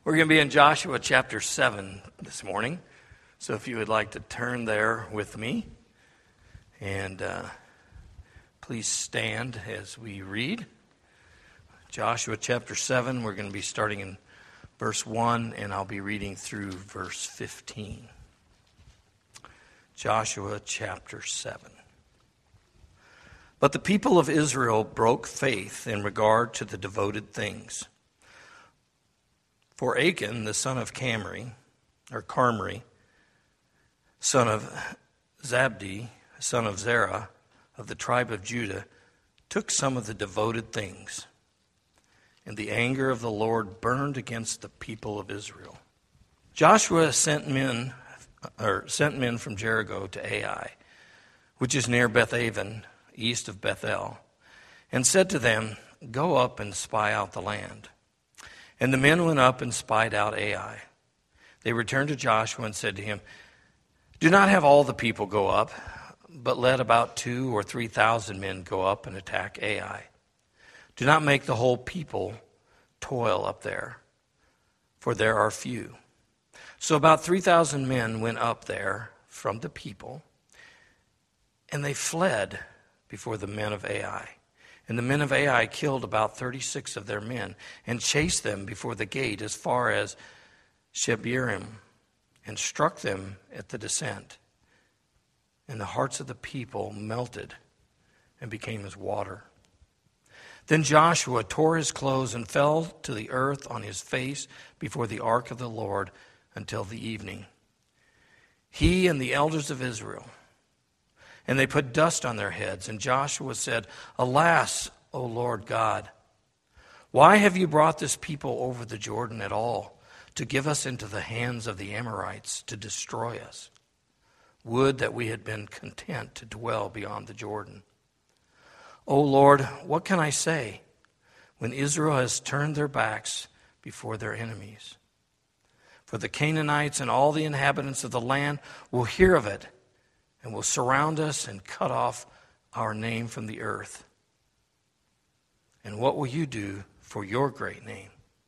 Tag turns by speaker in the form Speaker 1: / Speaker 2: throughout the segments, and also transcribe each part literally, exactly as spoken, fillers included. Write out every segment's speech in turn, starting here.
Speaker 1: We're going to be in Joshua chapter seven this morning. So if you would like to turn there with me, and uh, please stand as we read. Joshua chapter seven, we're going to be starting in verse one, and I'll be reading through verse fifteen. Joshua chapter seven. But the people of Israel broke faith in regard to the devoted things. For Achan, the son of Camri, or Carmri, son of Zabdi, son of Zerah, of the tribe of Judah, took some of the devoted things, and the anger of the Lord burned against the people of Israel. Joshua sent men, or sent men from Jericho to Ai, which is near Bethaven, east of Bethel, and said to them, "Go up and spy out the land." And the men went up and spied out Ai. They returned to Joshua and said to him, "Do not have all the people go up, but let about two or three thousand men go up and attack Ai. Do not make the whole people toil up there, for there are few." So about three thousand men went up there from the people, and they fled before the men of Ai. And the men of Ai killed about thirty-six of their men and chased them before the gate as far as Shebarim and struck them at the descent. And the hearts of the people melted and became as water. Then Joshua tore his clothes and fell to the earth on his face before the ark of the Lord until the evening, he and the elders of Israel. And they put dust on their heads. And Joshua said, "Alas, O Lord God, why have you brought this people over the Jordan at all, to give us into the hands of the Amorites to destroy us? Would that we had been content to dwell beyond the Jordan. O Lord, what can I say when Israel has turned their backs before their enemies? For the Canaanites and all the inhabitants of the land will hear of it, and will surround us and cut off our name from the earth. And what will you do for your great name?"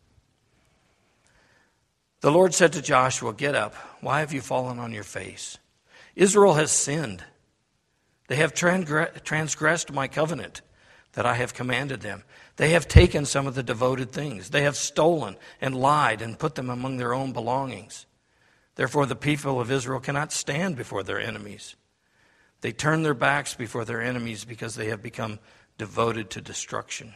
Speaker 1: The Lord said to Joshua, "Get up. Why have you fallen on your face? Israel has sinned. They have transgressed my covenant that I have commanded them. They have taken some of the devoted things. They have stolen and lied and put them among their own belongings. Therefore the people of Israel cannot stand before their enemies. They turn their backs before their enemies because they have become devoted to destruction.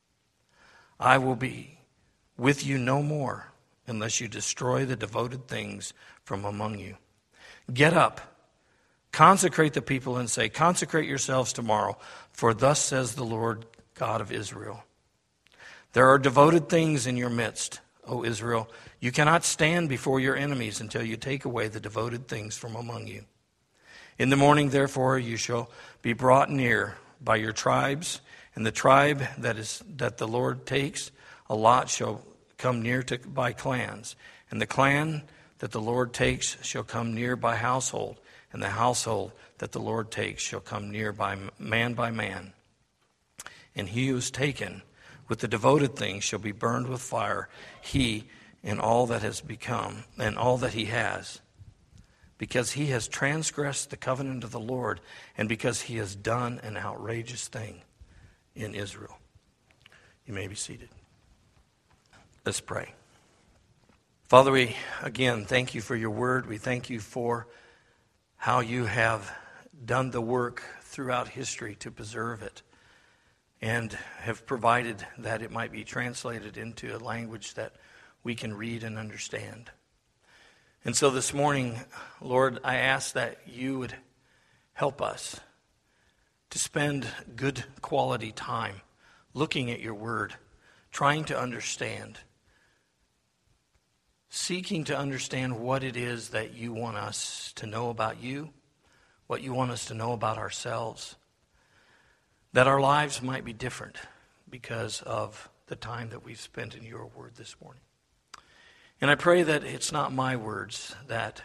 Speaker 1: I will be with you no more unless you destroy the devoted things from among you. Get up, consecrate the people, and say, 'Consecrate yourselves tomorrow, for thus says the Lord God of Israel. There are devoted things in your midst, O Israel. You cannot stand before your enemies until you take away the devoted things from among you. In the morning, therefore, you shall be brought near by your tribes, and the tribe that is that the Lord takes, a lot shall come near to by clans, and the clan that the Lord takes shall come near by household, and the household that the Lord takes shall come near by man by man. And he who is taken with the devoted things shall be burned with fire, he and all that has become, and all that he has, because he has transgressed the covenant of the Lord, and because he has done an outrageous thing in Israel." You may be seated. Let's pray. Father, we again thank you for your word. We thank you for how you have done the work throughout history to preserve it, and have provided that it might be translated into a language that we can read and understand. And so this morning, Lord, I ask that you would help us to spend good quality time looking at your word, trying to understand, seeking to understand what it is that you want us to know about you, what you want us to know about ourselves, that our lives might be different because of the time that we've spent in your word this morning. And I pray that it's not my words that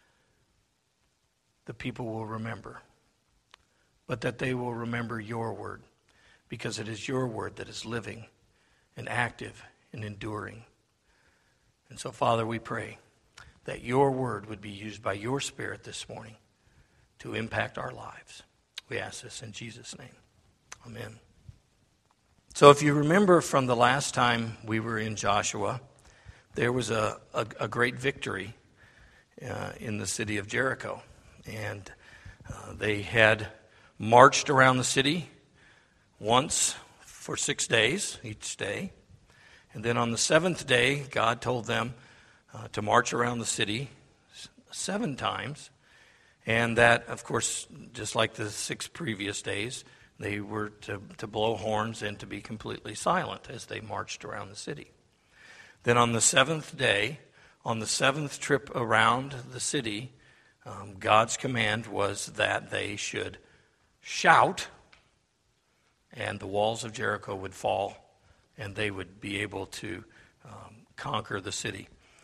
Speaker 1: the people will remember, but that they will remember your word, because it is your word that is living and active and enduring. And so, Father, we pray that your word would be used by your Spirit this morning to impact our lives. We ask this in Jesus' name. Amen. So if you remember from the last time we were in Joshua, there was a, a, a great victory uh, in the city of Jericho. And uh, they had marched around the city once for six days, each day. And then on the seventh day, God told them uh, to march around the city seven times. And that, of course, just like the six previous days, they were to, to blow horns and to be completely silent as they marched around the city. Then on the seventh day, on the seventh trip around the city, um, God's command was that they should shout, and the walls of Jericho would fall, and they would be able to um, conquer the city.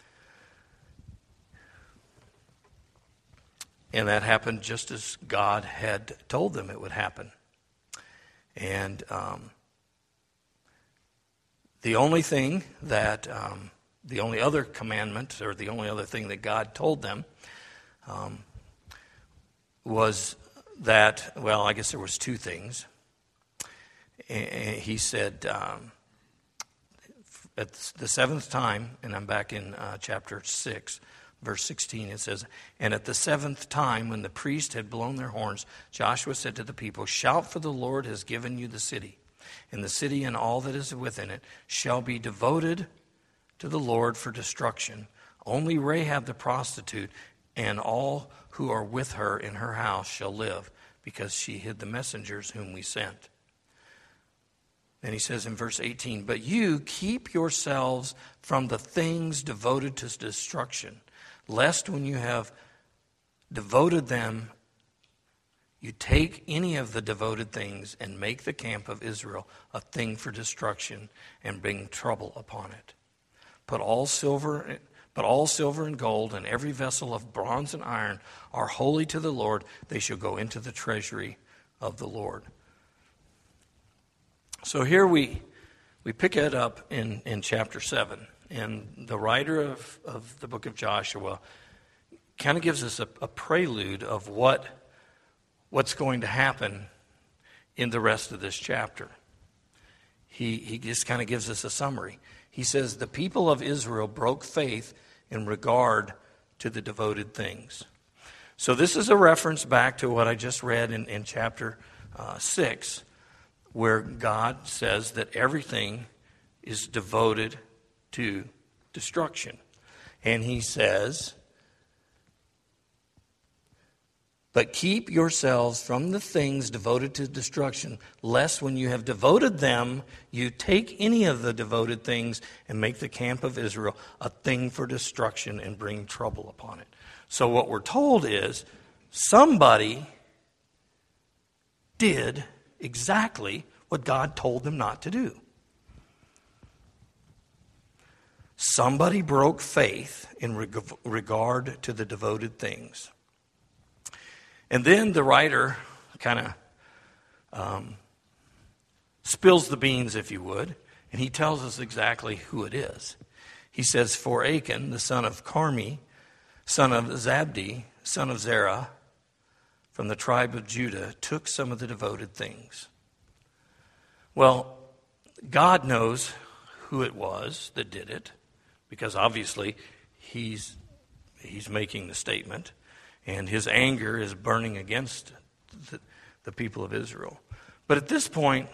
Speaker 1: And that happened just as God had told them it would happen. And um, the only thing that, um, the only other commandment, or the only other thing that God told them um, was that, well, I guess there was two things. And he said, um, at the seventh time, and I'm back in uh, chapter six, verse sixteen, it says, "And at the seventh time, when the priest had blown their horns, Joshua said to the people, 'Shout, for the Lord has given you the city. And the city and all that is within it shall be devoted to the Lord for destruction. Only Rahab the prostitute and all who are with her in her house shall live, because she hid the messengers whom we sent.'" And he says in verse eighteen, "But you keep yourselves from the things devoted to destruction, lest when you have devoted them, you take any of the devoted things and make the camp of Israel a thing for destruction and bring trouble upon it. But all silver, but all silver and gold and every vessel of bronze and iron are holy to the Lord. They shall go into the treasury of the Lord." So here we we pick it up in, in chapter seven. And the writer of, of the book of Joshua kind of gives us a, a prelude of what what's going to happen in the rest of this chapter. He, he just kind of gives us a summary. He says, "The people of Israel broke faith in regard to the devoted things." So this is a reference back to what I just read in, in chapter uh, six, where God says that everything is devoted to destruction. And he says, "But keep yourselves from the things devoted to destruction, lest when you have devoted them, you take any of the devoted things and make the camp of Israel a thing for destruction and bring trouble upon it." So what we're told is somebody did exactly what God told them not to do. Somebody broke faith in reg- regard to the devoted things. And then the writer kind of um, spills the beans, if you would, and he tells us exactly who it is. He says, "For Achan, the son of Carmi, son of Zabdi, son of Zerah, from the tribe of Judah, took some of the devoted things." Well, God knows who it was that did it, because obviously he's he's making the statement, and his anger is burning against the, the people of Israel. But at this point,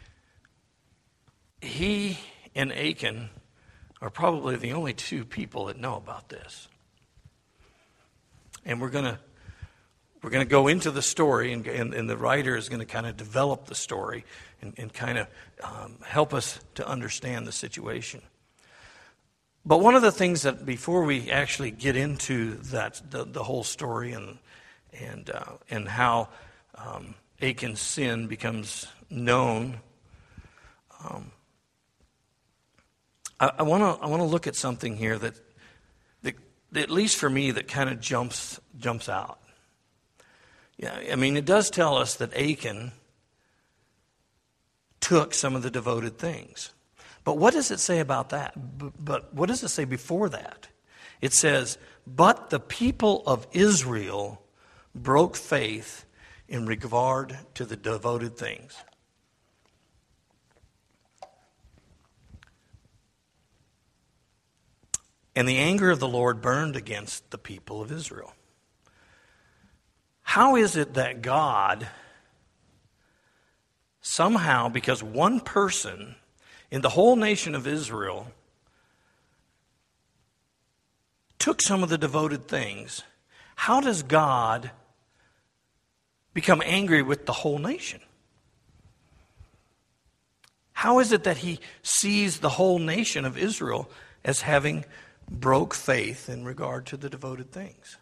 Speaker 1: he and Achan are probably the only two people that know about this. And we're going to we're going to go into the story, and, and, and the writer is going to kind of develop the story and, and kind of um, help us to understand the situation. But one of the things that, before we actually get into that, the, the whole story and and uh, and how um, Achan's sin becomes known, um, I want to I want to look at something here that, that, that, at least for me, that kind of jumps jumps out. Yeah, I mean, it does tell us that Achan took some of the devoted things. But what does it say about that? But what does it say before that? It says, but the people of Israel broke faith in regard to the devoted things. And the anger of the Lord burned against the people of Israel. How is it that God somehow, because one person in the whole nation of Israel took some of the devoted things, how does God become angry with the whole nation? How is it that he sees the whole nation of Israel as having broke faith in regard to the devoted things?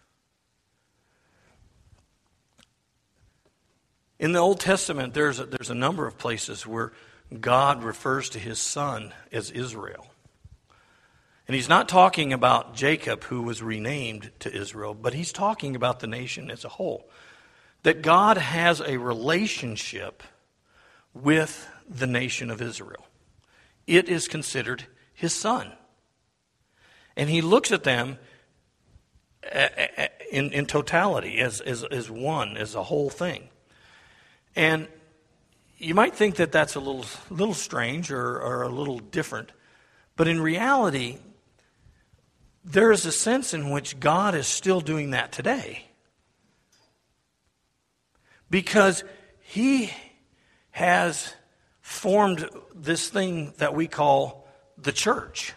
Speaker 1: In the Old Testament, there's a, there's a number of places where God refers to his son as Israel. And he's not talking about Jacob, who was renamed to Israel, but he's talking about the nation as a whole. That God has a relationship with the nation of Israel. It is considered his son. And he looks at them in, in totality, as, as, as one, as a whole thing. And you might think that that's a little, little strange or, or a little different. But in reality, there is a sense in which God is still doing that today. Because he has formed this thing that we call the church.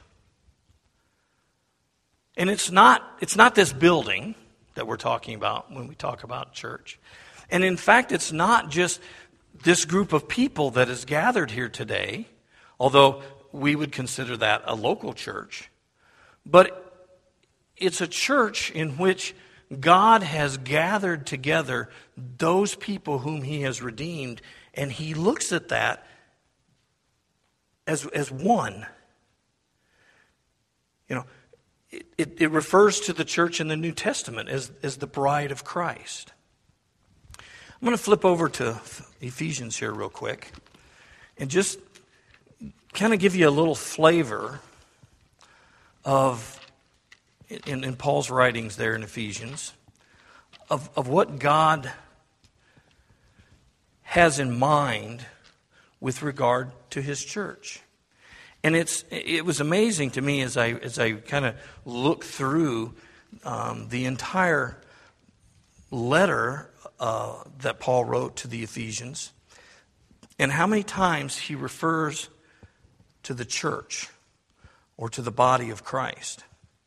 Speaker 1: And it's not, it's not this building that we're talking about when we talk about church. And in fact, it's not just this group of people that is gathered here today, although we would consider that a local church. But it's a church in which God has gathered together those people whom he has redeemed, and he looks at that as, as one. You know, it, it, it refers to the church in the New Testament as, as the bride of Christ. I'm going to flip over to Ephesians here real quick and just kind of give you a little flavor of, in, in Paul's writings there in Ephesians, of, of what God has in mind with regard to his church. And it's it was amazing to me as I as I kind of looked through um, the entire letter uh, that Paul wrote to the Ephesians, and how many times he refers to the church or to the body of Christ.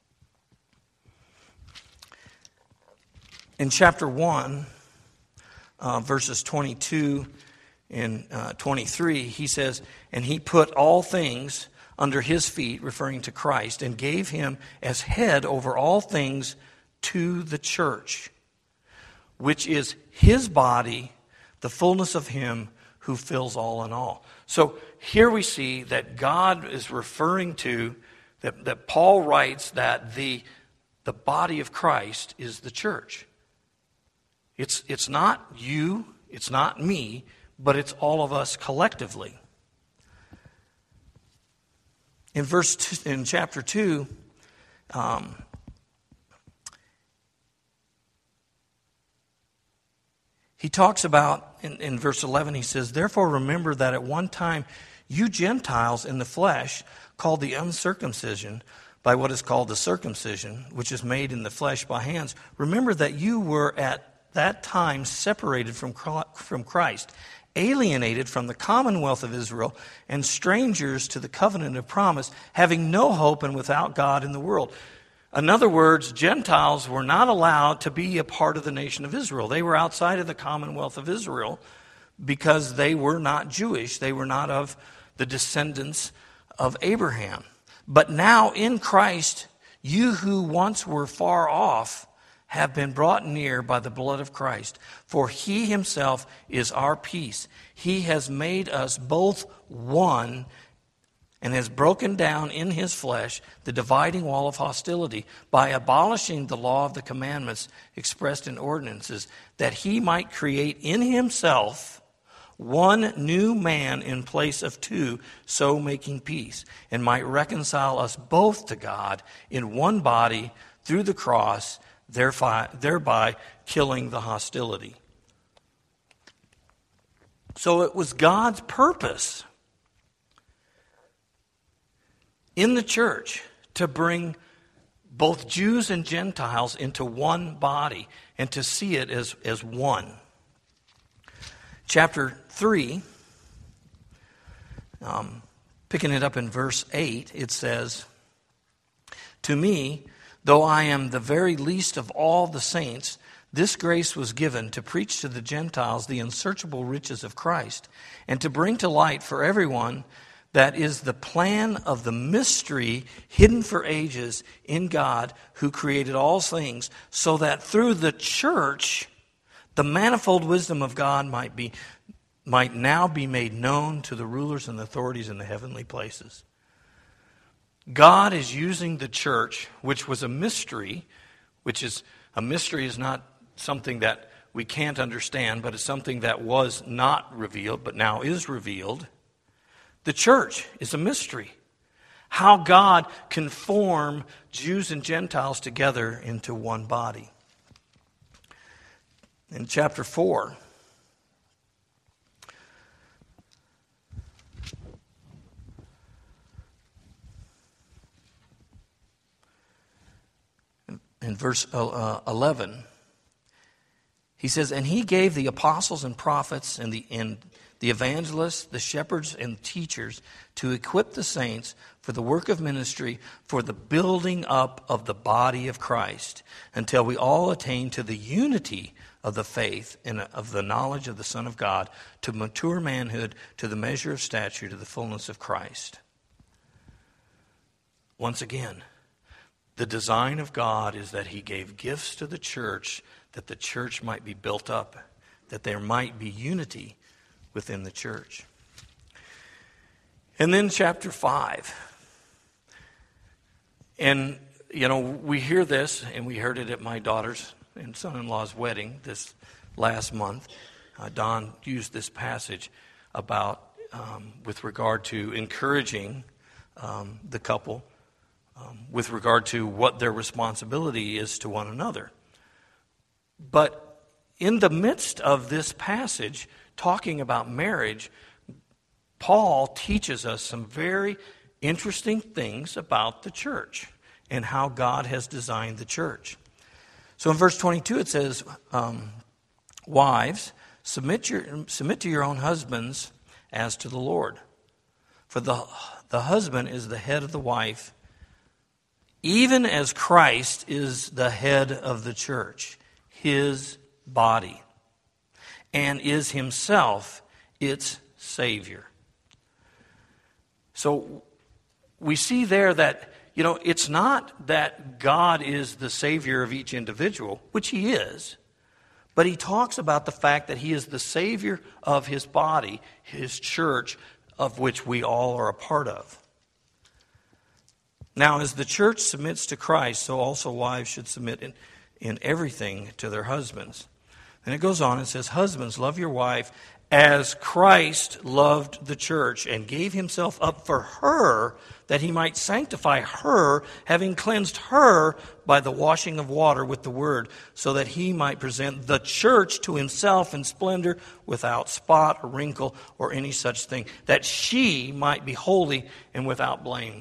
Speaker 1: In chapter one, uh, verses twenty-two and uh, twenty-three, he says, "And he put all things under his feet," referring to Christ, "and gave him as head over all things to the church, which is his body, the fullness of him who fills all in all." So here we see that God is referring to, that, that Paul writes that the, the body of Christ is the church. It's, it's not you, it's not me, but it's all of us collectively. In verse two, in chapter two, um, he talks about, in, in verse eleven, he says, "Therefore remember that at one time you Gentiles in the flesh, called the uncircumcision by what is called the circumcision, which is made in the flesh by hands, remember that you were at that time separated from from Christ, alienated from the commonwealth of Israel, and strangers to the covenant of promise, having no hope and without God in the world." In other words, Gentiles were not allowed to be a part of the nation of Israel. They were outside of the commonwealth of Israel because they were not Jewish. They were not of the descendants of Abraham. But now in Christ, you who once were far off have been brought near by the blood of Christ. For he himself is our peace. He has made us both one and has broken down in his flesh the dividing wall of hostility by abolishing the law of the commandments expressed in ordinances, that he might create in himself one new man in place of two, so making peace, and might reconcile us both to God in one body through the cross, thereby, thereby killing the hostility. So it was God's purpose in the church to bring both Jews and Gentiles into one body and to see it as, as one. Chapter three, um, picking it up in verse eight, it says, "To me, though I am the very least of all the saints, this grace was given to preach to the Gentiles the unsearchable riches of Christ, and to bring to light for everyone that is the plan of the mystery hidden for ages in God who created all things, so that through the church the manifold wisdom of God might be might now be made known to the rulers and authorities in the heavenly places." God is using the church, which was a mystery, which is a mystery is not something that we can't understand, but it's something that was not revealed, but now is revealed. The church is a mystery. How God can form Jews and Gentiles together into one body. In chapter four, in verse eleven, he says, "And he gave the apostles and prophets and the and the evangelists, the shepherds and teachers to equip the saints for the work of ministry, for the building up of the body of Christ, until we all attain to the unity of the faith and of the knowledge of the Son of God, to mature manhood, to the measure of stature, to the fullness of Christ." Once again, the design of God is that he gave gifts to the church, that the church might be built up, that there might be unity within the church. And then chapter five. And, you know, we hear this, and we heard it at my daughter's and son-in-law's wedding this last month. Uh, Don used this passage about, um, with regard to encouraging um, the couple, um, with regard to what their responsibility is to one another. But in the midst of this passage, talking about marriage, Paul teaches us some very interesting things about the church and how God has designed the church. So in verse twenty-two it says, um, "Wives, submit your submit to your own husbands as to the Lord. For the, the husband is the head of the wife, even as Christ is the head of the church, his body, and is himself its Savior." So we see there that, you know, it's not that God is the Savior of each individual, which he is, but he talks about the fact that he is the Savior of his body, his church, of which we all are a part of. Now, as the church submits to Christ, so also wives should submit in, in everything to their husbands. And it goes on and says, "Husbands, love your wife as Christ loved the church and gave himself up for her, that he might sanctify her, having cleansed her by the washing of water with the word, so that he might present the church to himself in splendor, without spot or wrinkle or any such thing, that she might be holy and without blame."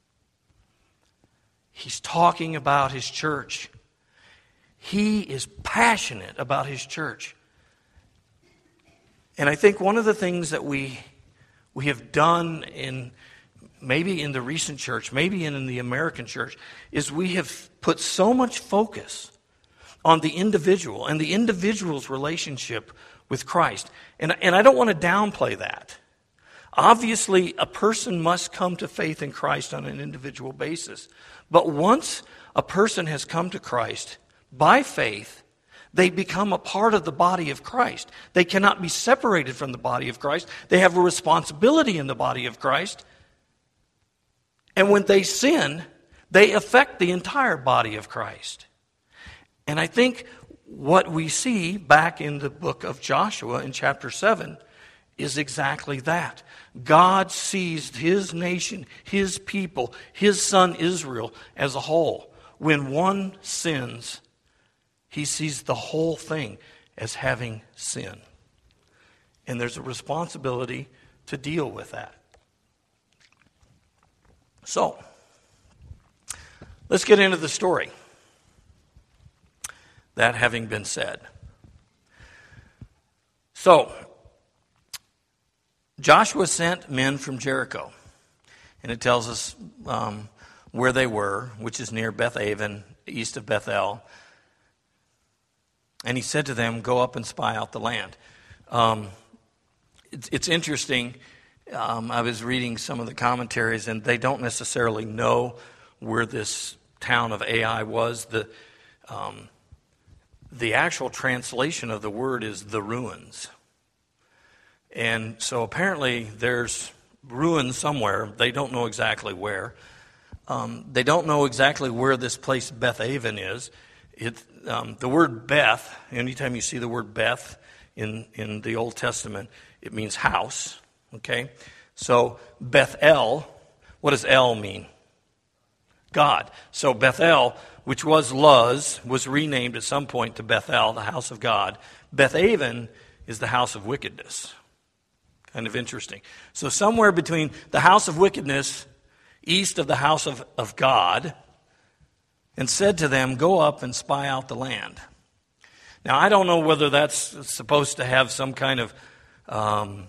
Speaker 1: He's talking about his church. He is passionate about his church. And I think one of the things that we we have done in maybe in the recent church, maybe in the American church, is we have put so much focus on the individual and the individual's relationship with Christ. And, and I don't want to downplay that. Obviously, a person must come to faith in Christ on an individual basis. But once a person has come to Christ by faith, they become a part of the body of Christ. They cannot be separated from the body of Christ. They have a responsibility in the body of Christ. And when they sin, they affect the entire body of Christ. And I think what we see back in the book of Joshua in chapter seven is exactly that. God sees his nation, his people, his son Israel as a whole. When one sins, he sees the whole thing as having sin. And there's a responsibility to deal with that. So, let's get into the story. That having been said. So, Joshua sent men from Jericho. And it tells us um, where they were, which is near Beth-aven, east of Bethel. And he said to them, go up and spy out the land. Um, it's, it's interesting. Um, I was reading some of the commentaries, and they don't necessarily know where this town of Ai was. The um, the actual translation of the word is the ruins. And so apparently there's ruins somewhere. They don't know exactly where. Um, they don't know exactly where this place Beth-aven is. It, um, the word Beth, anytime you see the word Beth in, in the Old Testament, it means house. Okay? So Bethel, what does El mean? God. So Bethel, which was Luz, was renamed at some point to Bethel, the house of God. Beth-aven is the house of wickedness. Kind of interesting. So somewhere between the house of wickedness, east of the house of, of God, and said to them, go up and spy out the land. Now, I don't know whether that's supposed to have some kind of um,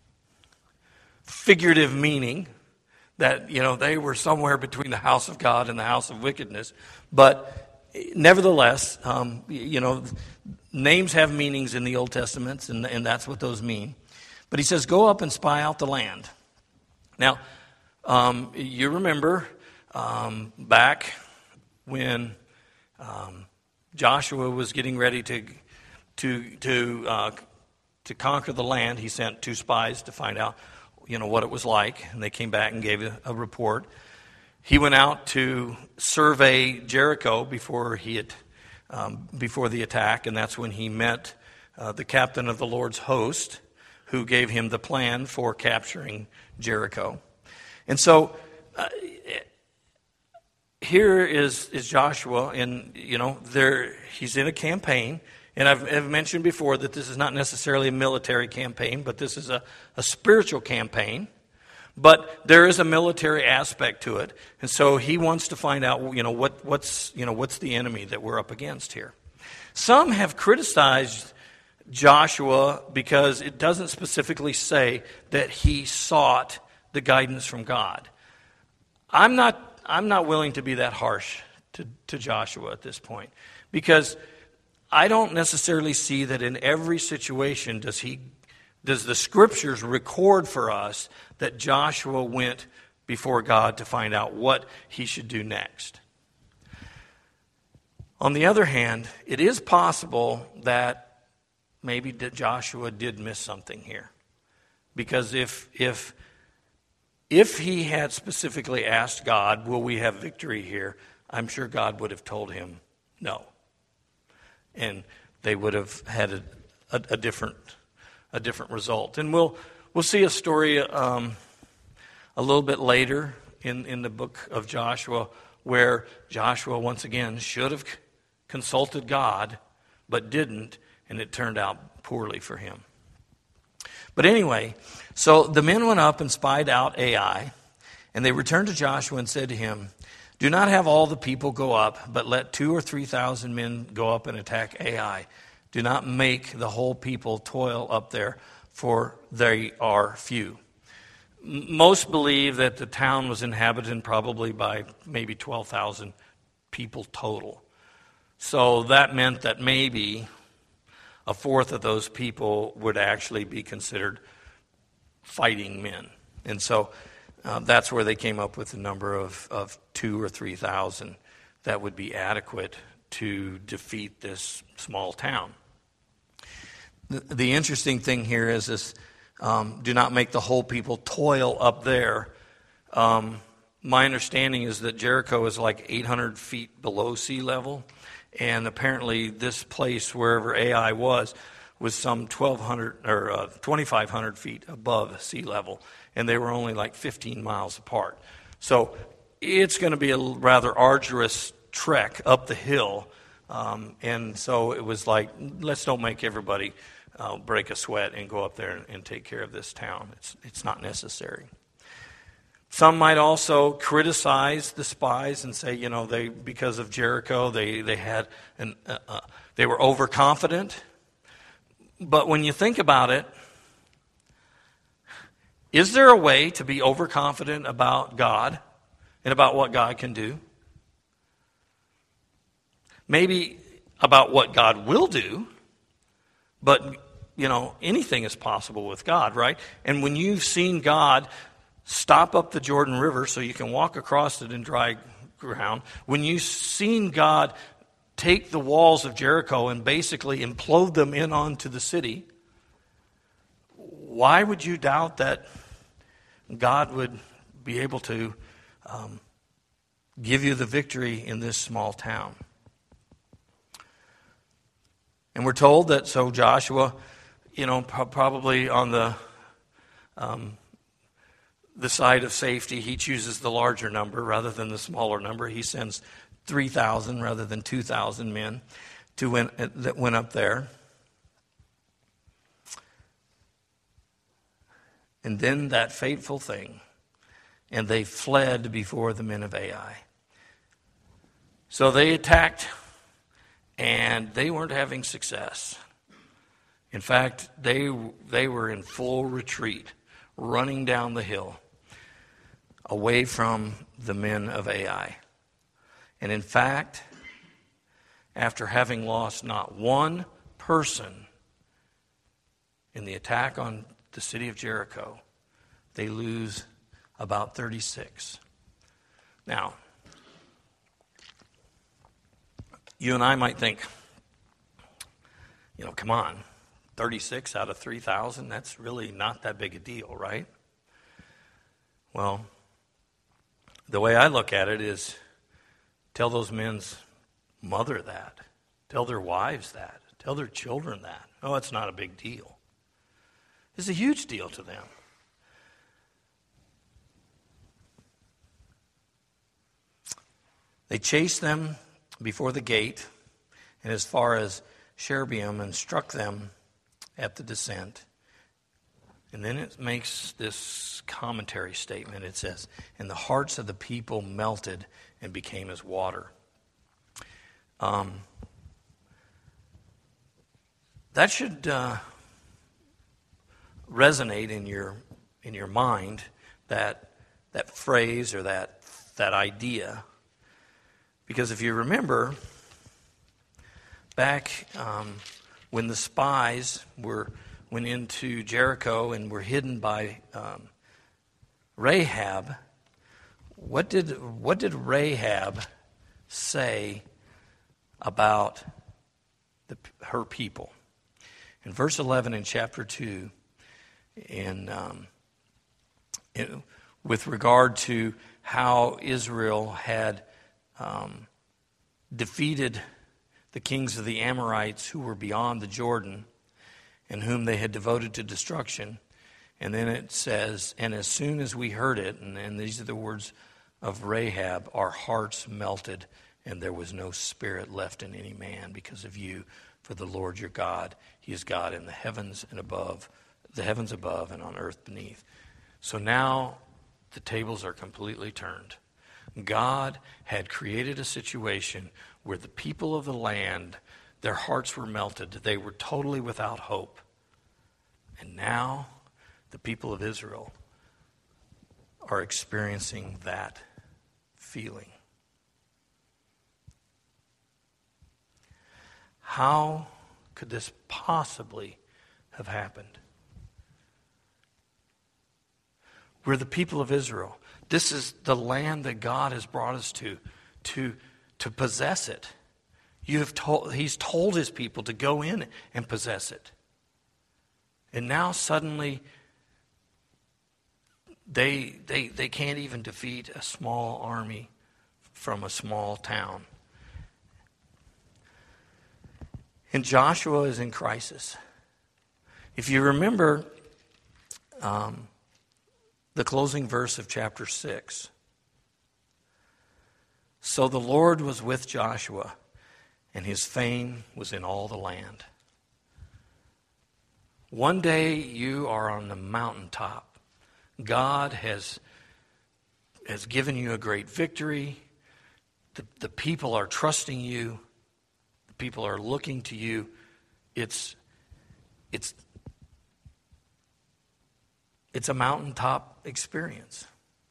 Speaker 1: figurative meaning, that, you know, they were somewhere between the house of God and the house of wickedness. But nevertheless, um, you know, names have meanings in the Old Testament, and, and that's what those mean. But he says, go up and spy out the land. Now, um, you remember um, back when um, Joshua was getting ready to to to uh, to conquer the land, he sent two spies to find out, you know, what it was like, and they came back and gave a, a report. He went out to survey Jericho before he had um, before the attack, and that's when he met uh, the captain of the Lord's host, who gave him the plan for capturing Jericho. And so uh, here is, is Joshua, and, you know, there he's in a campaign. And I've, I've mentioned before that this is not necessarily a military campaign, but this is a, a spiritual campaign. But there is a military aspect to it. And so he wants to find out, you know, what, what's, you know, what's the enemy that we're up against here. Some have criticized Joshua because it doesn't specifically say that he sought the guidance from God. I'm not I'm not willing to be that harsh to, to Joshua at this point, because I don't necessarily see that in every situation does he does the scriptures record for us that Joshua went before God to find out what he should do next. On the other hand, it is possible that maybe Joshua did miss something here. Because if if if he had specifically asked God, will we have victory here, I'm sure God would have told him no. And they would have had a, a, a different a different result. And we'll we'll see a story um, a little bit later in, in the book of Joshua, where Joshua once again should have consulted God, but didn't, and it turned out poorly for him. But anyway, so the men went up and spied out Ai, and they returned to Joshua and said to him, do not have all the people go up, but let two or three thousand men go up and attack Ai. Do not make the whole people toil up there, for they are few. Most believe that the town was inhabited probably by maybe twelve thousand people total. So that meant that maybe a fourth of those people would actually be considered fighting men. And so uh, that's where they came up with the number of, of two or three thousand that would be adequate to defeat this small town. The, the interesting thing here is this, um, do not make the whole people toil up there. Um, my understanding is that Jericho is like eight hundred feet below sea level. And apparently this place, wherever Ai was, was some twelve hundred or uh, twenty-five hundred feet above sea level, and they were only like fifteen miles apart. So it's going to be a rather arduous trek up the hill, um, and so it was like, let's don't make everybody uh, break a sweat and go up there and, and take care of this town. It's it's not necessary. Some might also criticize the spies and say, you know, they because of Jericho, they they had an uh, uh, they were overconfident. But when you think about it, is there a way to be overconfident about God and about what God can do? Maybe about what God will do, but, you know, anything is possible with God, right? And when you've seen God stop up the Jordan River so you can walk across it in dry ground, when you've seen God take the walls of Jericho and basically implode them in onto the city, why would you doubt that God would be able to um, give you the victory in this small town? And we're told that so Joshua, you know, pro- probably on the um, the side of safety, he chooses the larger number rather than the smaller number. He sends three thousand rather than two thousand men to win, that went up there. And then that fateful thing, and they fled before the men of Ai. So they attacked, and they weren't having success. In fact, they they were in full retreat, running down the hill, away from the men of Ai. And in fact, after having lost not one person in the attack on the city of Jericho, they lose about thirty-six. Now, you and I might think, you know, come on, thirty-six out of three thousand, that's really not that big a deal, right? Well, the way I look at it is, tell those men's mother that. Tell their wives that. Tell their children that. Oh, it's not a big deal. It's a huge deal to them. They chased them before the gate and as far as Sherebium and struck them at the descent. And then it makes this commentary statement. It says, and the hearts of the people melted and became as water. Um, that should uh, resonate in your in your mind, that that phrase or that that idea, because if you remember back um, when the spies were went into Jericho and were hidden by um, Rahab, what did what did Rahab say about the, her people? In verse eleven in chapter two, in, um, in with regard to how Israel had um, defeated the kings of the Amorites who were beyond the Jordan and whom they had devoted to destruction. And then it says, and as soon as we heard it, and, and these are the words of Rahab, our hearts melted, and there was no spirit left in any man because of you. For the Lord your God, he is God in the heavens and above, the heavens above and on earth beneath. So now the tables are completely turned. God had created a situation where the people of the land, their hearts were melted. They were totally without hope. And now the people of Israel are experiencing that feeling. How could this possibly have happened? We're the people of Israel. This is the land that God has brought us to, to, to possess it. You have told, he's told his people to go in and possess it. And now suddenly they, they, they can't even defeat a small army from a small town. And Joshua is in crisis. If you remember um, the closing verse of chapter six, so the Lord was with Joshua, and his fame was in all the land. One day you are on the mountaintop. God has, has given you a great victory. The, the people are trusting you. The people are looking to you. It's, it's, it's a mountaintop experience.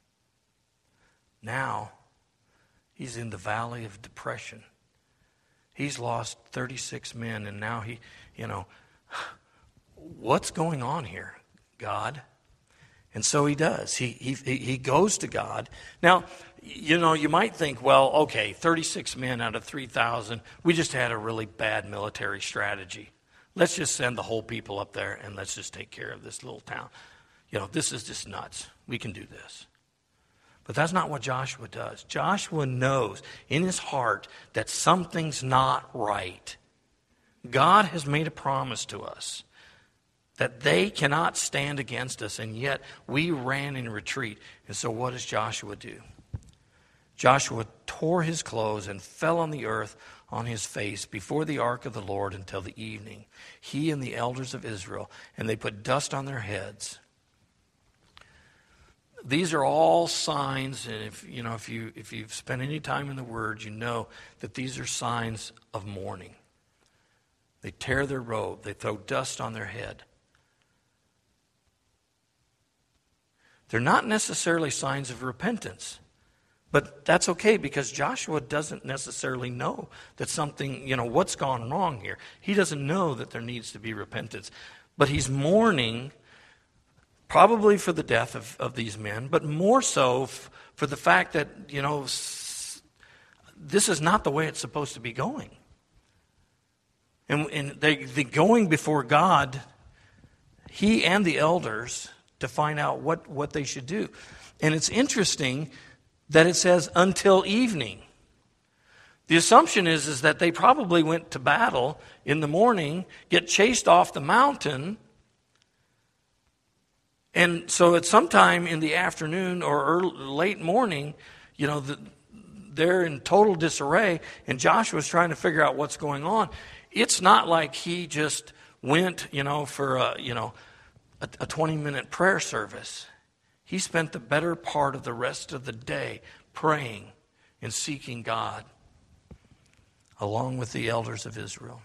Speaker 1: Now, he's in the valley of depression. He's lost thirty-six men, and now he, you know, what's going on here, God? And so he does. He he he goes to God. Now, you know, you might think, well, okay, thirty-six men out of three thousand, we just had a really bad military strategy. Let's just send the whole people up there and let's just take care of this little town. You know, this is just nuts. We can do this. But that's not what Joshua does. Joshua knows in his heart that something's not right. God has made a promise to us that they cannot stand against us, and yet we ran in retreat. And so what does Joshua do? Joshua tore his clothes and fell on the earth on his face before the ark of the Lord until the evening, he and the elders of Israel, and they put dust on their heads. These are all signs, and if you know if you if you've spent any time in the Word, you know that these are signs of mourning. They tear their robe, they throw dust on their head. They're not necessarily signs of repentance, but that's okay because Joshua doesn't necessarily know that something, you know, what's gone wrong here. He doesn't know that there needs to be repentance, but he's mourning. Probably for the death of, of these men, but more so f- for the fact that, you know, s- this is not the way it's supposed to be going. And, and they, they going before God, he and the elders, to find out what, what they should do. And it's interesting that it says until evening. The assumption is, is that they probably went to battle in the morning, get chased off the mountain, and so at some time in the afternoon or early, late morning, you know, the, they're in total disarray, and Joshua's trying to figure out what's going on. It's not like he just went, you know, for a, you know, a, a twenty-minute prayer service. He spent the better part of the rest of the day praying and seeking God, along with the elders of Israel.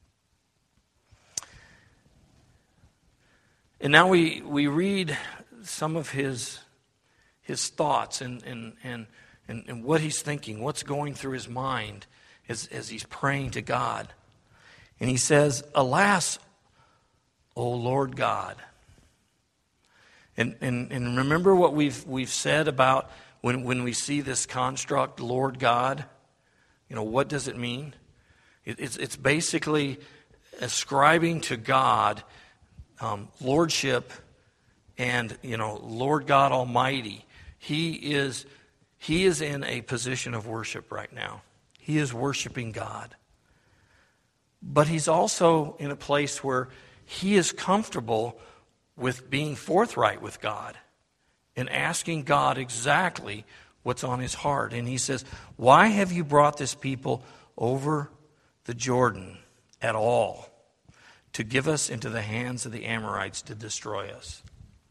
Speaker 1: And now we, we read some of his his thoughts and, and, and, and, and what he's thinking, what's going through his mind as, as he's praying to God. And he says, "Alas, O Lord God." And, and, and remember what we've we've said about when, when we see this construct, Lord God. You know, what does it mean? It, it's, it's basically ascribing to God Um, lordship and, you know, Lord God Almighty. He is he is in a position of worship right now. He is worshiping God. But he's also in a place where he is comfortable with being forthright with God and asking God exactly what's on his heart. And he says, "Why have you brought this people over the Jordan at all, to give us into the hands of the Amorites to destroy us?"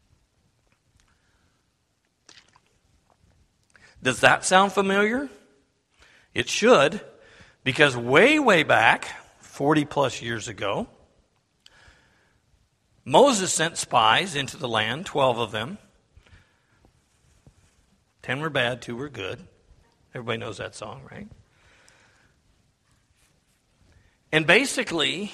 Speaker 1: Does that sound familiar? It should, because way, way back, forty plus years ago, Moses sent spies into the land, twelve of them. Ten were bad, two were good. Everybody knows that song, right? And basically,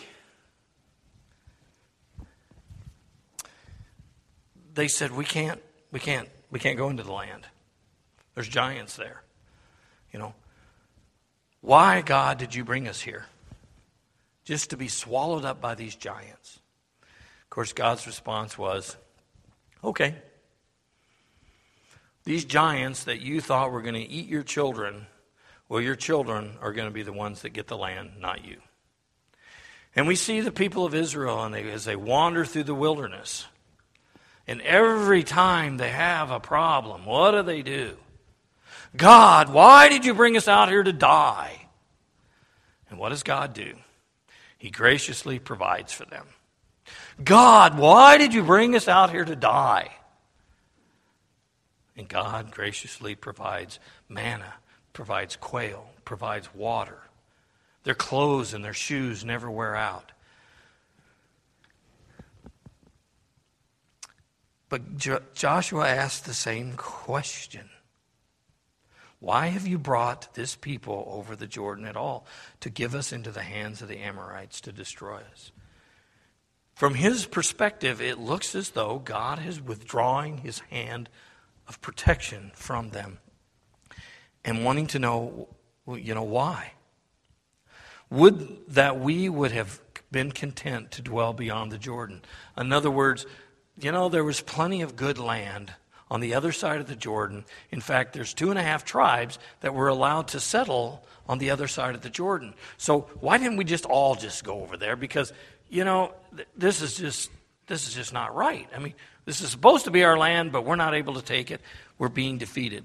Speaker 1: they said, we can't, we can't, we can't go into the land. There's giants there. You know, why, God, did you bring us here? Just to be swallowed up by these giants. Of course, God's response was, okay, these giants that you thought were going to eat your children, well, your children are going to be the ones that get the land, not you. And we see the people of Israel and they, as they wander through the wilderness. And every time they have a problem, what do they do? God, why did you bring us out here to die? And what does God do? He graciously provides for them. God, why did you bring us out here to die? And God graciously provides manna, provides quail, provides water. Their clothes and their shoes never wear out. But Jo- Joshua asked the same question. Why have you brought this people over the Jordan at all to give us into the hands of the Amorites to destroy us? From his perspective, it looks as though God is withdrawing his hand of protection from them and wanting to know, you know, why? Would that we would have been content to dwell beyond the Jordan. In other words, you know, there was plenty of good land on the other side of the Jordan. In fact, there's two and a half tribes that were allowed to settle on the other side of the Jordan. So why didn't we just all just go over there? Because, you know, th- this is just this is just not right. I mean, this is supposed to be our land, but we're not able to take it. We're being defeated.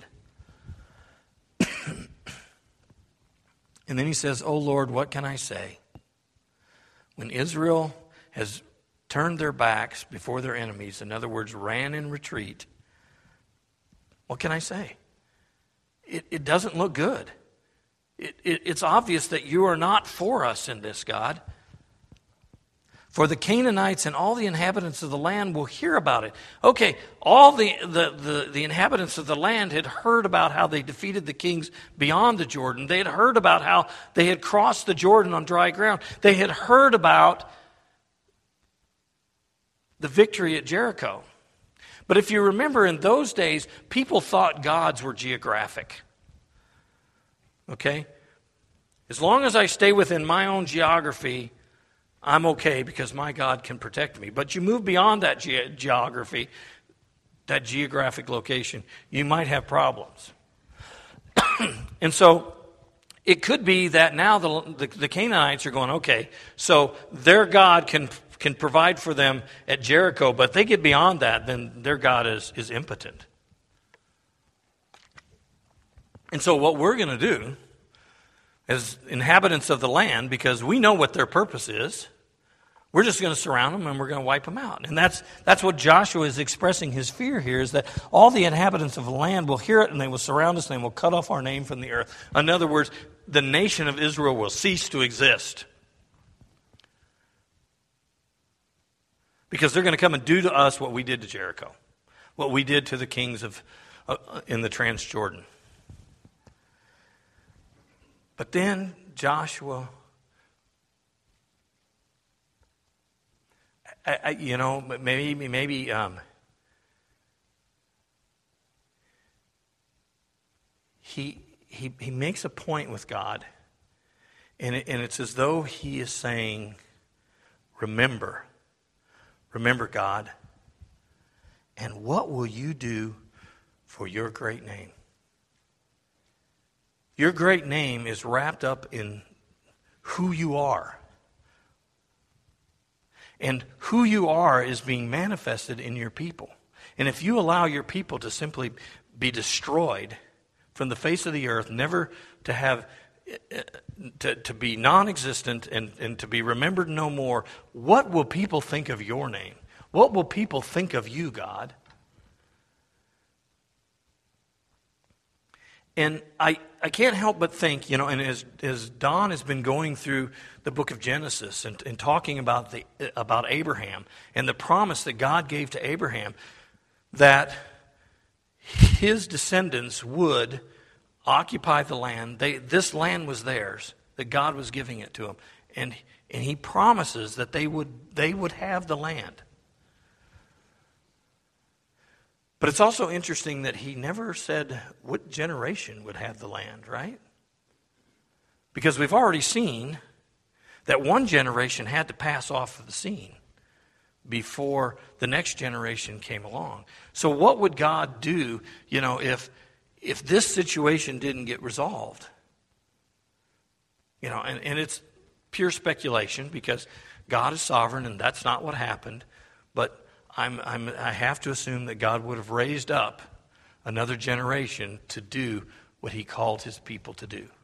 Speaker 1: And then he says, "Oh Lord, what can I say? When Israel has turned their backs before their enemies, in other words, ran in retreat, what can I say? It, it doesn't look good. It, it, it's obvious that you are not for us in this, God. For the Canaanites and all the inhabitants of the land will hear about it." Okay, all the, the, the, the inhabitants of the land had heard about how they defeated the kings beyond the Jordan. They had heard about how they had crossed the Jordan on dry ground. They had heard about the victory at Jericho. But if you remember, in those days, people thought gods were geographic. Okay? As long as I stay within my own geography, I'm okay because my God can protect me. But you move beyond that ge- geography, that geographic location, you might have problems. And so it could be that now the, the, the Canaanites are going, okay, so their God can can provide for them at Jericho, but they get beyond that, then their God is, is impotent. And so what we're going to do as inhabitants of the land, because we know what their purpose is, we're just going to surround them and we're going to wipe them out. And that's that's what Joshua is expressing his fear here, is that all the inhabitants of the land will hear it and they will surround us and they will cut off our name from the earth. In other words, the nation of Israel will cease to exist. Because they're going to come and do to us what we did to Jericho, what we did to the kings of uh, in the Transjordan. But then Joshua, I, I, you know, maybe maybe um, he he he makes a point with God, and it, and it's as though he is saying, "Remember." Remember, God, and what will you do for your great name? Your great name is wrapped up in who you are. And who you are is being manifested in your people. And if you allow your people to simply be destroyed from the face of the earth, never to have To, to be non-existent and, and to be remembered no more, what will people think of your name? What will people think of you, God? And I, I can't help but think, you know, and as, as Don has been going through the book of Genesis and, and talking about the about Abraham and the promise that God gave to Abraham that his descendants would occupy the land. They, this land was theirs, that God was giving it to them. And, and he promises that they would, they would have the land. But it's also interesting that he never said what generation would have the land, right? Because we've already seen that one generation had to pass off of the scene before the next generation came along. So what would God do, you know, if if this situation didn't get resolved? You know, and, and it's pure speculation because God is sovereign and that's not what happened. But I'm, I'm, I have to assume that God would have raised up another generation to do what he called his people to do.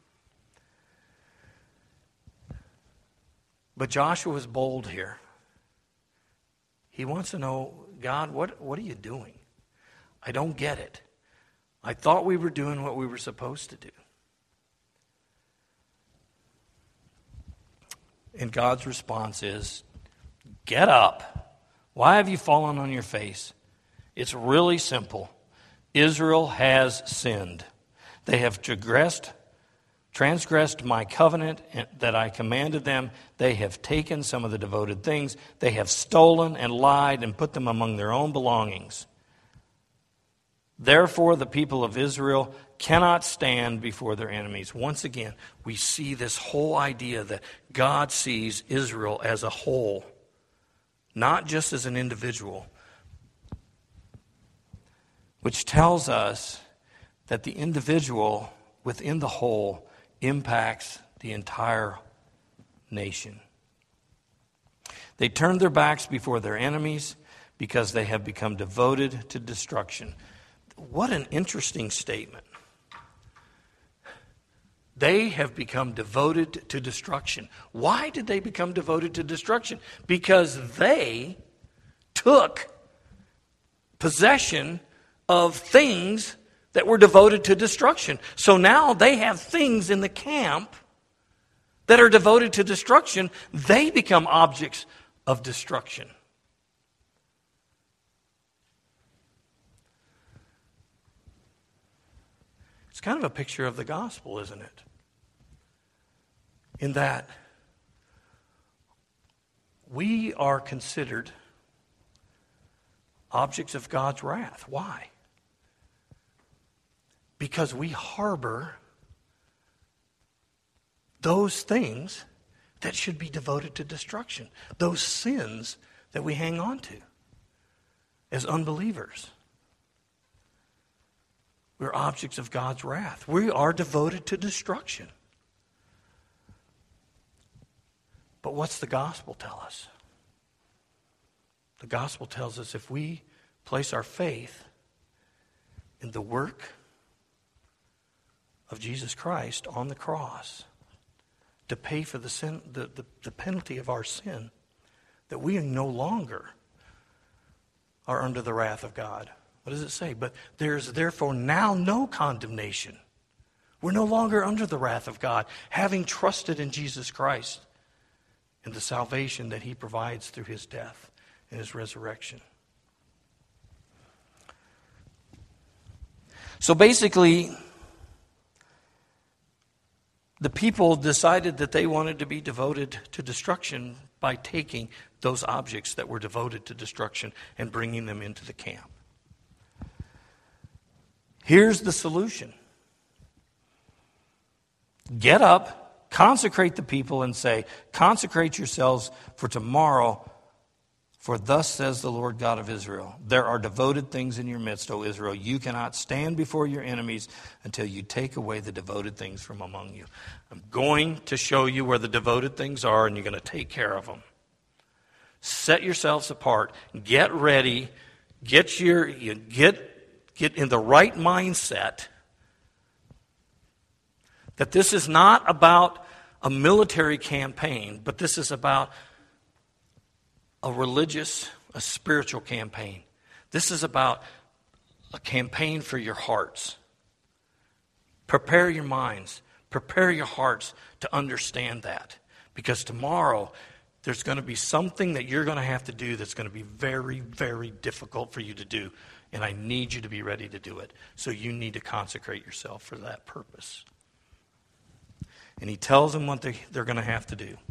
Speaker 1: But Joshua was bold here. He wants to know, God, what, what are you doing? I don't get it. I thought we were doing what we were supposed to do. And God's response is, get up. Why have you fallen on your face? It's really simple. Israel has sinned. They have transgressed, transgressed my covenant that I commanded them. They have taken some of the devoted things. They have stolen and lied and put them among their own belongings. Therefore, the people of Israel cannot stand before their enemies. Once again, we see this whole idea that God sees Israel as a whole, not just as an individual, which tells us that the individual within the whole impacts the entire nation. They turned their backs before their enemies because they have become devoted to destruction. What an interesting statement. They have become devoted to destruction. Why did they become devoted to destruction? Because they took possession of things that were devoted to destruction. So now they have things in the camp that are devoted to destruction. They become objects of destruction. It's kind of a picture of the gospel, isn't it? In that we are considered objects of God's wrath. Why? Because we harbor those things that should be devoted to destruction. Those sins that we hang on to as unbelievers. We're objects of God's wrath. We are devoted to destruction. But what's the gospel tell us? The gospel tells us if we place our faith in the work of Jesus Christ on the cross to pay for the sin, the, the, the penalty of our sin, that we no longer are under the wrath of God. What does it say? But there's therefore now no condemnation. We're no longer under the wrath of God, having trusted in Jesus Christ and the salvation that he provides through his death and his resurrection. So basically, the people decided that they wanted to be devoted to destruction by taking those objects that were devoted to destruction and bringing them into the camp. Here's the solution. Get up, consecrate the people, and say, consecrate yourselves for tomorrow, for thus says the Lord God of Israel. There are devoted things in your midst, O Israel. You cannot stand before your enemies until you take away the devoted things from among you. I'm going to show you where the devoted things are, and you're going to take care of them. Set yourselves apart. Get ready. Get your you get get in the right mindset that this is not about a military campaign, but this is about a religious, a spiritual campaign. This is about a campaign for your hearts. Prepare your minds. Prepare your hearts to understand that. Because tomorrow, there's going to be something that you're going to have to do that's going to be very, very difficult for you to do. And I need you to be ready to do it. So you need to consecrate yourself for that purpose. And he tells them what they, they're going to have to do.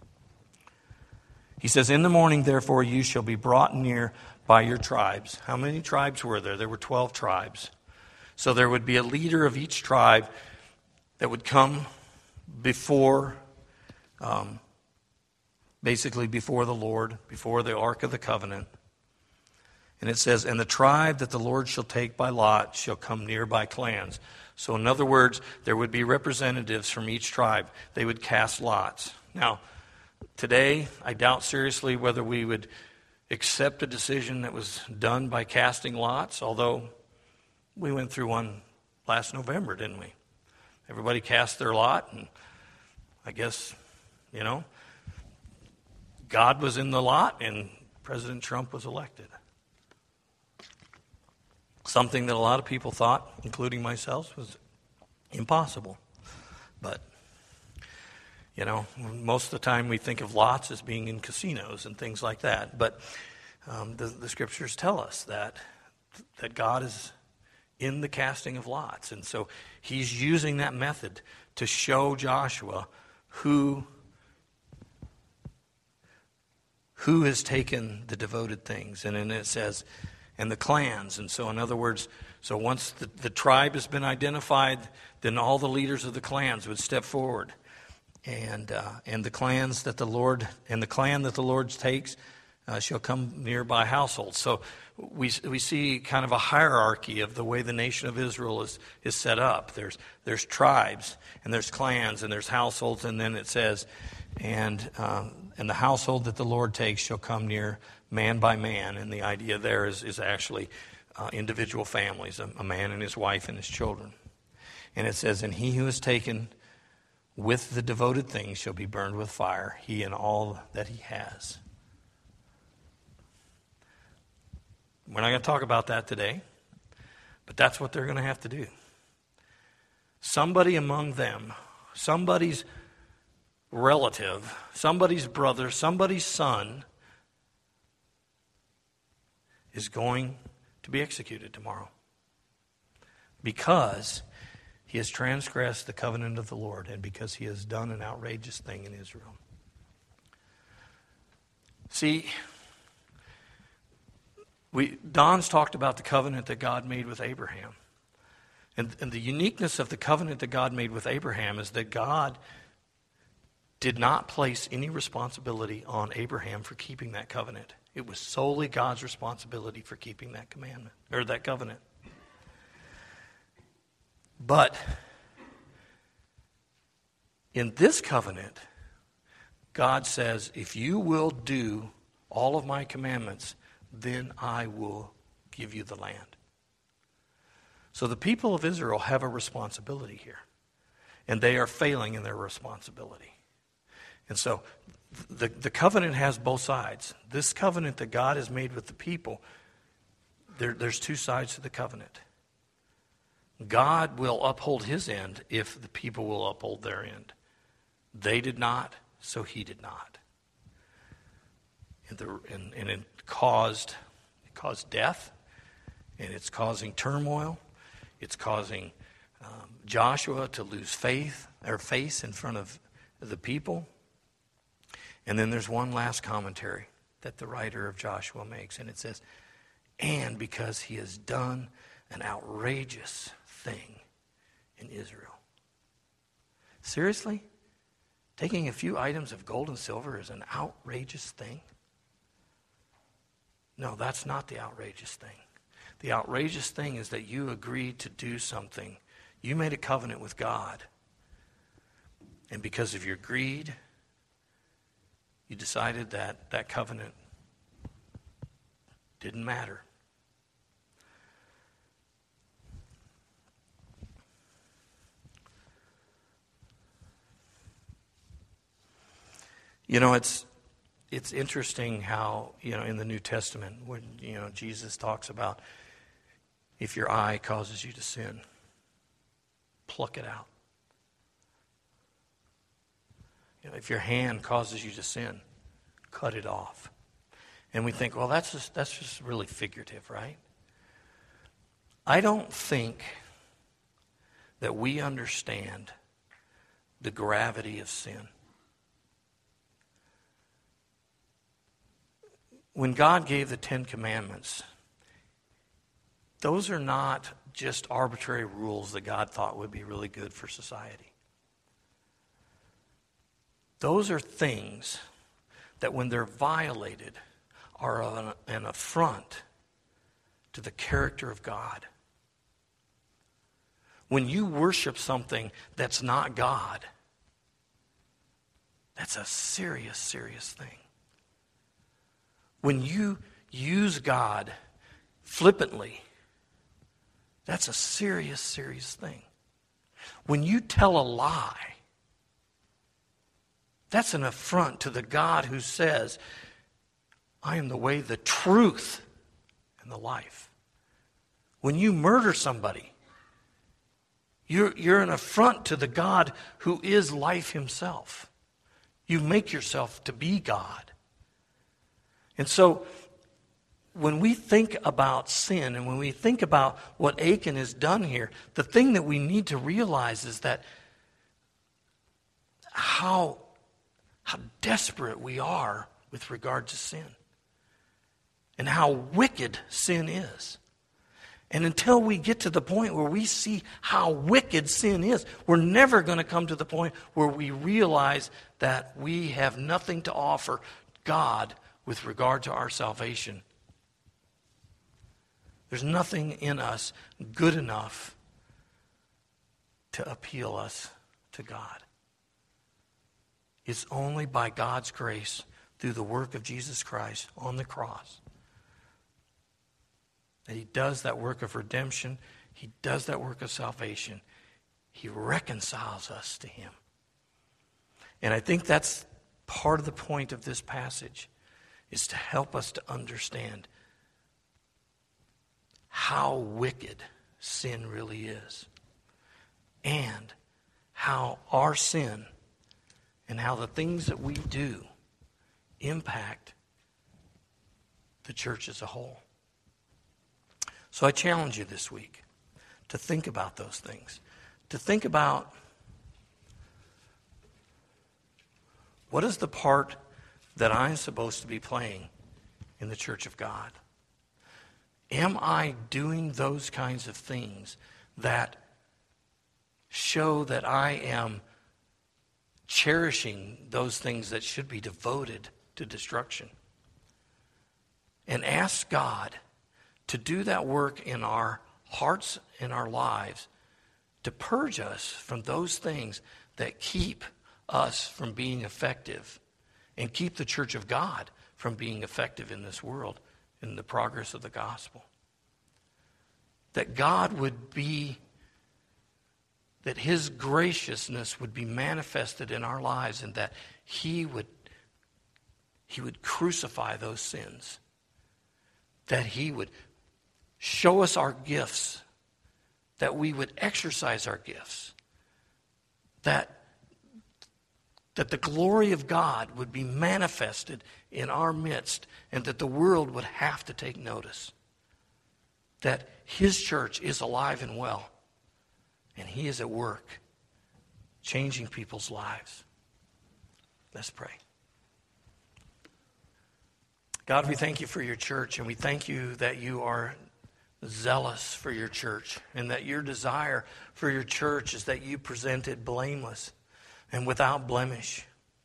Speaker 1: He says, in the morning, therefore, you shall be brought near by your tribes. How many tribes were there? There were twelve tribes. So there would be a leader of each tribe that would come before, um, basically before the Lord, before the Ark of the Covenant. And it says, and the tribe that the Lord shall take by lot shall come near by clans. So in other words, there would be representatives from each tribe. They would cast lots. Now, today, I doubt seriously whether we would accept a decision that was done by casting lots, although we went through one last November, didn't we? Everybody cast their lot, and I guess, you know, God was in the lot, and President Trump was elected. Something that a lot of people thought, including myself, was impossible. But, you know, most of the time we think of lots as being in casinos and things like that. But um, the, the scriptures tell us that that God is in the casting of lots. And so he's using that method to show Joshua who, who has taken the devoted things. And then it says, and the clans. And so in other words, so once the, the tribe has been identified, then all the leaders of the clans would step forward. And uh, and the clans that the Lord, and the clan that the Lord takes uh, shall come near by households. So we we see kind of a hierarchy of the way the nation of Israel is, is set up. There's there's tribes, and there's clans, and there's households, and then it says, and um, and the household that the Lord takes shall come near man by man. And the idea there is, is actually uh, individual families, a, a man and his wife and his children. And it says, and he who is taken with the devoted things shall be burned with fire, he and all that he has. We're not going to talk about that today, but that's what they're going to have to do. Somebody among them, somebody's relative, somebody's brother, somebody's son is going to be executed tomorrow because he has transgressed the covenant of the Lord and because he has done an outrageous thing in Israel. See, we Don's talked about the covenant that God made with Abraham. And, and the uniqueness of the covenant that God made with Abraham is that God did not place any responsibility on Abraham for keeping that covenant. It was solely God's responsibility for keeping that commandment, or that covenant. But in this covenant, God says, if you will do all of my commandments, then I will give you the land. So the people of Israel have a responsibility here, and they are failing in their responsibility. And so the, the covenant has both sides. This covenant that God has made with the people, there, there's two sides to the covenant. God will uphold his end if the people will uphold their end. They did not, so he did not. And, the, and, and it caused it caused death, and it's causing turmoil. It's causing um, Joshua to lose faith or face in front of the people. And then there's one last commentary that the writer of Joshua makes, and it says, and because he has done an outrageous thing in Israel. Seriously? Taking a few items of gold and silver is an outrageous thing? No, that's not the outrageous thing. The outrageous thing is that you agreed to do something. You made a covenant with God. And because of your greed, you decided that that covenant didn't matter. You know, it's it's interesting how, you know, in the New Testament, when, you know, Jesus talks about if your eye causes you to sin, pluck it out. You know, if your hand causes you to sin, cut it off. And we think, well, that's just, that's just really figurative, right? I don't think that we understand the gravity of sin. When God gave the Ten Commandments, those are not just arbitrary rules that God thought would be really good for society. Those are things that when they're violated are an, an affront to the character of God. When you worship something that's not God, That's a serious, serious thing. When you use God flippantly, that's a serious, serious thing. When you tell a lie, that's an affront to the God who says, I am the way, the truth, and the life. When you murder somebody, you're, you're an affront to the God who is life himself. You make yourself to be God. And so, when we think about sin and when we think about what Achan has done here, the thing that we need to realize is that how, how desperate we are with regard to sin and how wicked sin is. And until we get to the point where we see how wicked sin is, we're never going to come to the point where we realize that we have nothing to offer God with regard to our salvation. There's nothing in us good enough to appeal us to God. It's only by God's grace through the work of Jesus Christ on the cross that he does that work of redemption. He does that work of salvation. He reconciles us to him. And I think that's part of the point of this passage, is to help us to understand how wicked sin really is, and how our sin and how the things that we do impact the church as a whole. So I challenge you this week to think about those things, to think about what is the part that I'm supposed to be playing in the church of God. Am I doing those kinds of things that show that I am cherishing those things that should be devoted to destruction? And ask God to do that work in our hearts and our lives, to purge us from those things that keep us from being effective and keep the church of God from being effective in this world, in the progress of the gospel. That God would be, that his graciousness would be manifested in our lives, and that he would, he would crucify those sins. That he would show us our gifts, that we would exercise our gifts, that, that the glory of God would be manifested in our midst, and that the world would have to take notice that his church is alive and well, and he is at work changing people's lives. Let's pray. God, we thank you for your church, and we thank you that you are zealous for your church, and that your desire for your church is that you present it blameless and without blemish,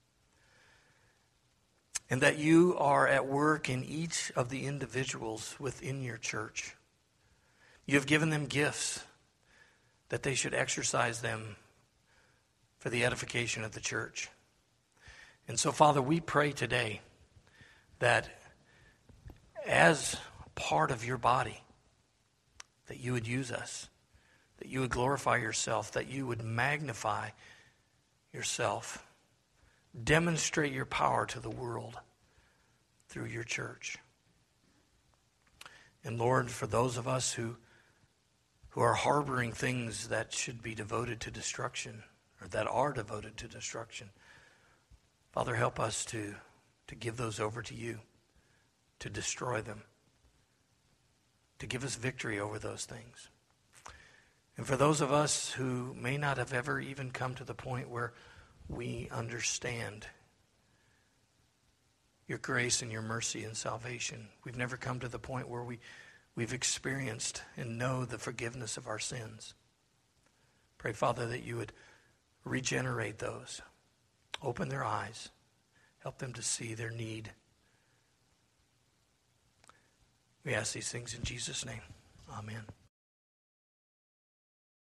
Speaker 1: and that you are at work in each of the individuals within your church. You have given them gifts that they should exercise them for the edification of the church. And so, Father, we pray today that as part of your body, that you would use us, that you would glorify yourself, that you would magnify yourself, demonstrate your power to the world through your church. And Lord, for those of us who, who are harboring things that should be devoted to destruction, or that are devoted to destruction, Father, help us to, to give those over to you, to destroy them, to give us victory over those things. And for those of us who may not have ever even come to the point where we understand your grace and your mercy and salvation, we've never come to the point where we, we've experienced and know the forgiveness of our sins. Pray, Father, that you would regenerate those, open their eyes, help them to see their need. We ask these things in Jesus' name. Amen.